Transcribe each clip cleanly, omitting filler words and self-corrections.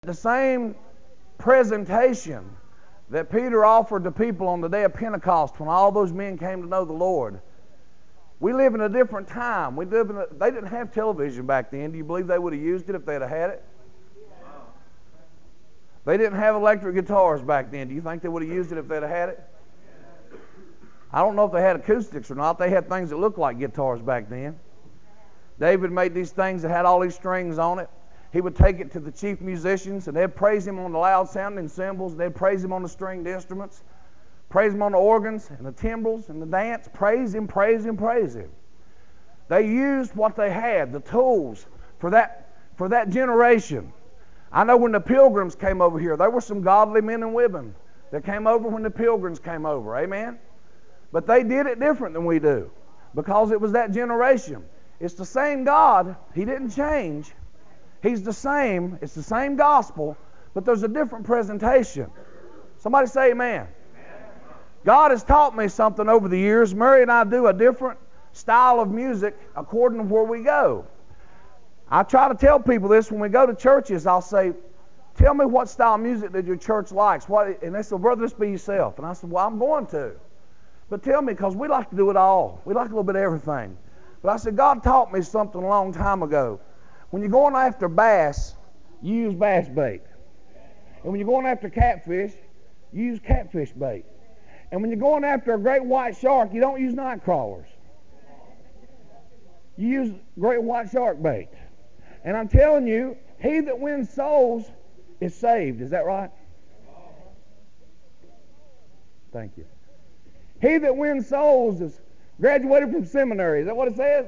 The same presentation that Peter offered to people on the day of Pentecost when all those men came to know the Lord. We live in a different time. They didn't have television back then. Do you believe they would have used it if they'd have had it? They didn't have electric guitars back then. Do you think they would have used it if they'd have had it? I don't know if they had acoustics or not. They had things that looked like guitars back then. David made these things that had all these strings on it. He would take it to the chief musicians, and they'd praise him on the loud sounding cymbals. They'd praise him on the stringed instruments, praise him on the organs and the timbrels and the dance. Praise him, praise him, praise him. They used what they had, the tools for that generation. I know when the Pilgrims came over here, there were some godly men and women that came over when the Pilgrims came over. Amen? But they did it different than we do because it was that generation. It's the same God. He didn't change. He's the same. It's the same gospel, but there's a different presentation. Somebody say amen. God has taught me something over the years. Mary and I do a different style of music according to where we go. I try to tell people this when we go to churches. I'll say, tell me what style of music that your church likes. And they say, brother, just be yourself. And I said, well, I'm going to. But tell me, because we like to do it all. We like a little bit of everything. But I said, God taught me something a long time ago. When you're going after bass, you use bass bait. And when you're going after catfish, you use catfish bait. And when you're going after a great white shark, you don't use night crawlers. You use great white shark bait. And I'm telling you, he that wins souls is saved. Is that right? Thank you. He that wins souls is graduated from seminary. Is that what it says?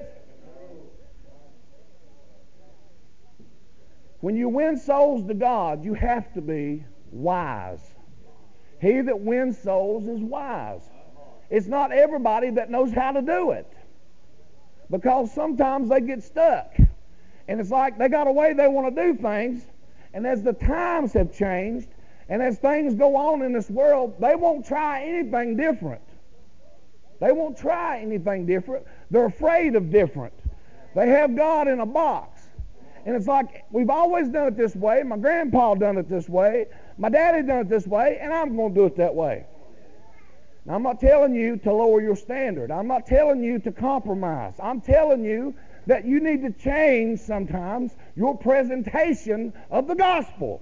When you win souls to God, you have to be wise. He that wins souls is wise. It's not everybody that knows how to do it, because sometimes they get stuck. And it's like they got a way they want to do things, and as the times have changed, and as things go on in this world, they won't try anything different. They won't try anything different. They're afraid of different. They have God in a box. And it's like, we've always done it this way. My grandpa done it this way. My daddy done it this way, and I'm going to do it that way. Now, I'm not telling you to lower your standard. I'm not telling you to compromise. I'm telling you that you need to change sometimes your presentation of the gospel.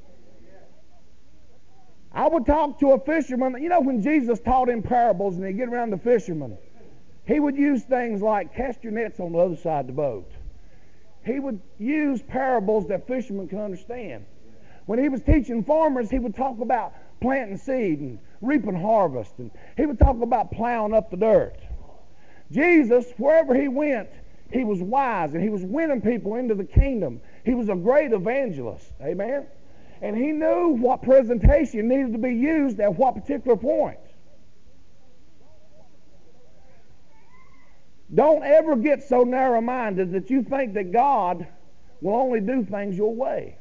I would talk to a fisherman. You know, when Jesus taught in parables and he'd get around the fishermen, he would use things like, cast your nets on the other side of the boat. He would use parables that fishermen could understand. When he was teaching farmers, he would talk about planting seed and reaping harvest, and he would talk about plowing up the dirt. Jesus, wherever he went, he was wise, and he was winning people into the kingdom. He was a great evangelist. Amen? And he knew what presentation needed to be used at what particular point. Don't ever get so narrow-minded that you think that God will only do things your way.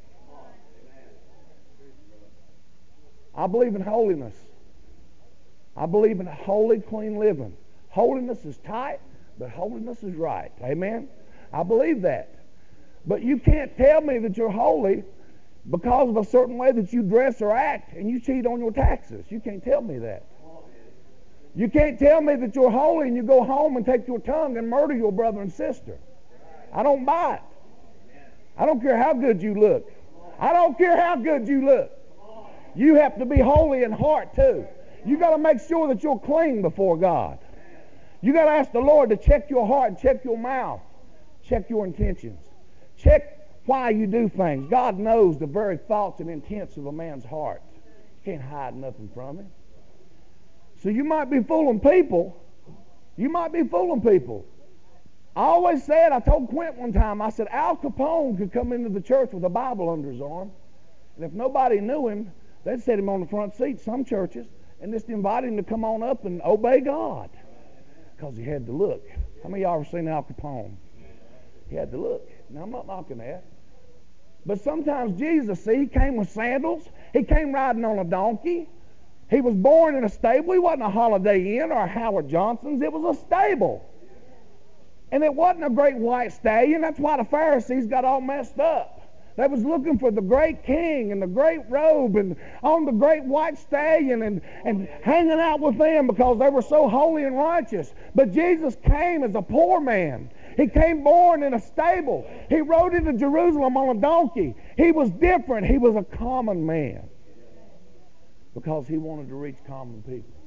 I believe in holiness. I believe in holy, clean living. Holiness is tight, but holiness is right. Amen? I believe that. But you can't tell me that you're holy because of a certain way that you dress or act and you cheat on your taxes. You can't tell me that. You can't tell me that you're holy and you go home and take your tongue and murder your brother and sister. I don't buy it. I don't care how good you look. I don't care how good you look. You have to be holy in heart too. You got to make sure that you're clean before God. You got to ask the Lord to check your heart and check your mouth. Check your intentions. Check why you do things. God knows the very thoughts and intents of a man's heart. You can't hide nothing from him. So you might be fooling people. You might be fooling people. I always said, I told Quint one time, I said, Al Capone could come into the church with a Bible under his arm, and if nobody knew him, they'd set him on the front seat, some churches, and just invite him to come on up and obey God, because he had to look. How many of y'all ever seen Al Capone? He had to look. Now, I'm not knocking that. But sometimes Jesus, see, he came with sandals. He came riding on a donkey. He was born in a stable. He wasn't a Holiday Inn or a Howard Johnson's. It was a stable. And it wasn't a great white stallion. That's why the Pharisees got all messed up. They was looking for the great king and the great robe and on the great white stallion and hanging out with them because they were so holy and righteous. But Jesus came as a poor man. He came born in a stable. He rode into Jerusalem on a donkey. He was different. He was a common man because he wanted to reach common people.